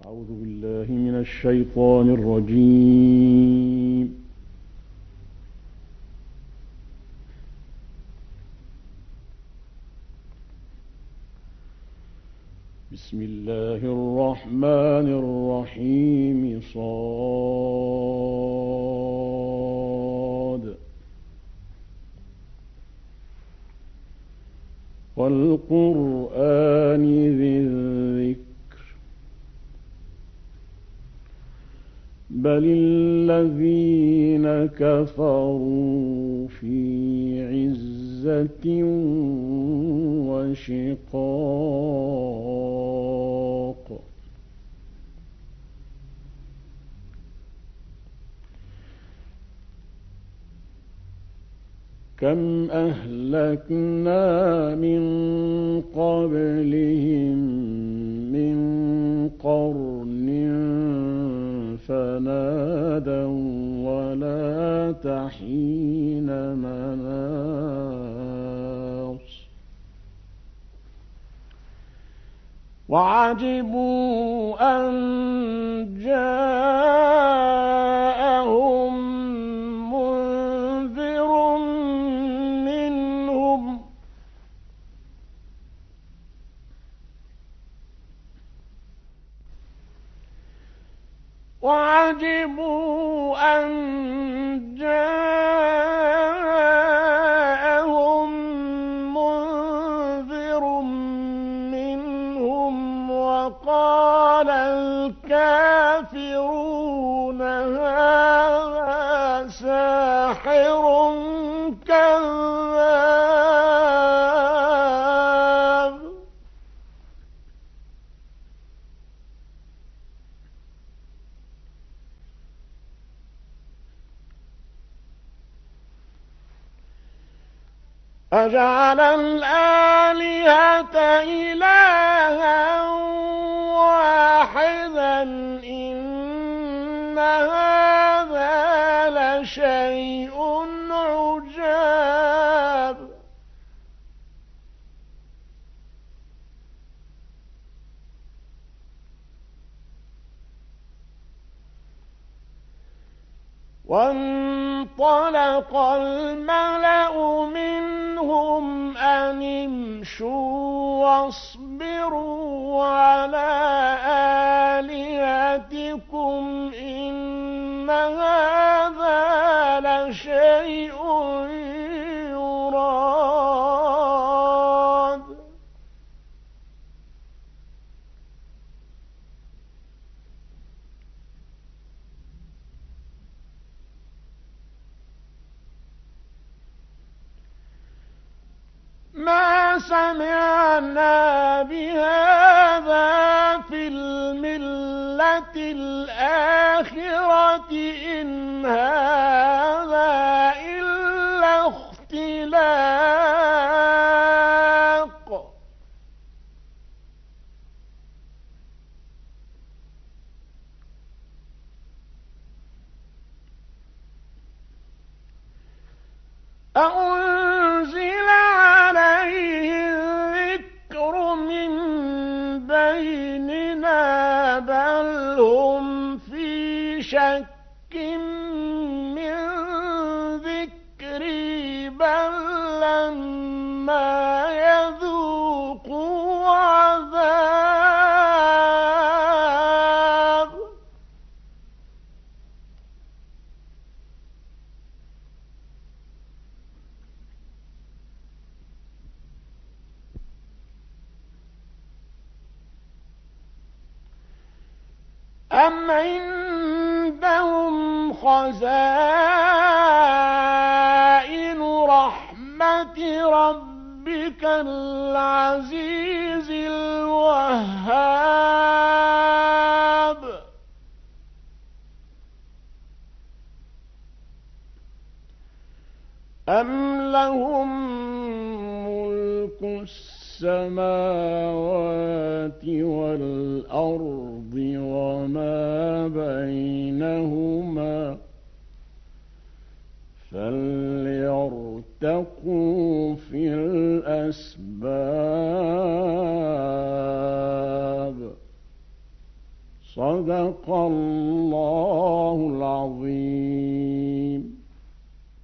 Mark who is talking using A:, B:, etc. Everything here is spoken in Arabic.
A: أعوذ بالله من الشيطان الرجيم. بسم الله الرحمن الرحيم. صاد والقرآن ذي الذكر بل الذين كفروا في عزة وشقاق كم أهلكنا من قبلهم من قرن فنادوا ولا تحين مناص وعجبوا أن جاءهم منذر منهم وقال الكافرون هذا ساحر كذاب أجعل الآلهة إلها واحدا إن هذا لشيء عجاب وانطلق الملأ منهم أن امشوا واصبروا على آلهتكم إن هذا لشيء يراد ما سمعنا بهذا في الملة الآخرة إن هذا إلا اختلاق أنزل عليه الذكر من بيننا بل هم في شك من ذكري بل لما يذوقوا عذاب أم عندهم خزائن رحمة ربك العزيز الوهاب أم لهم ملك السماوات والأرض وما بينهما فليرتقوا في الأسباب صدق الله العظيم.